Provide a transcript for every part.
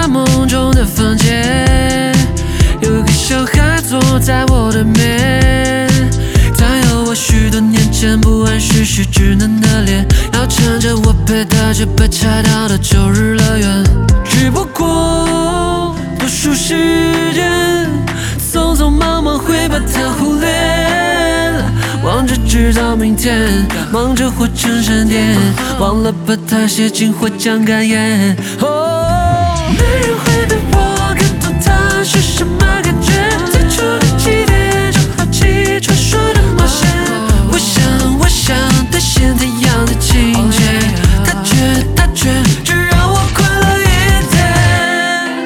大梦中的房间，有个小孩坐在我的面，他有我许多年前不谙世事稚嫩的脸，要缠着我陪他去北海道的旧日乐园。只不过多数时间，匆匆忙忙会把它忽略，忙着制造明天，忙着活成闪电，忘了把它写进获奖感言。没人会比我更懂它是什么感觉，最初的起点，就好奇传说的冒险。我想兑现它样的情节，它却只让我快乐一点。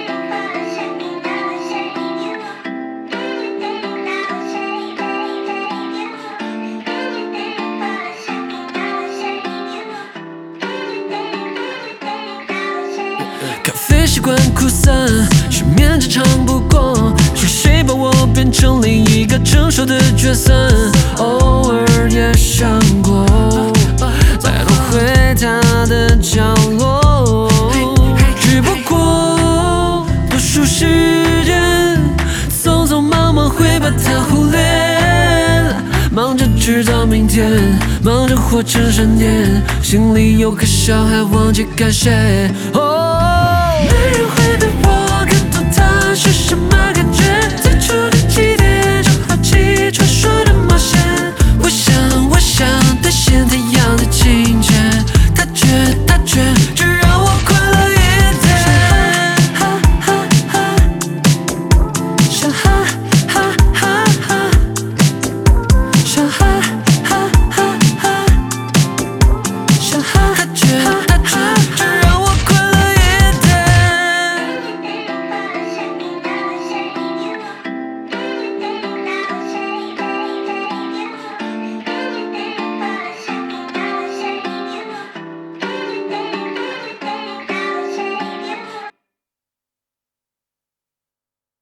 咖啡习惯苦涩，失眠再长不过，是谁把我变成另一个成熟的角色？偶尔也想过再夺回他的角落，只不过多数时间，匆匆忙忙会把它忽略，忙着制造明天，忙着活成闪电，心里有个小孩忘记感谢。没人会比我更懂它是什么感觉，最初的起点，就好奇传说的冒险。我想兑现它样的情节，它却只让我快乐一点。哈哈哈，想哈哈哈哈，想哈。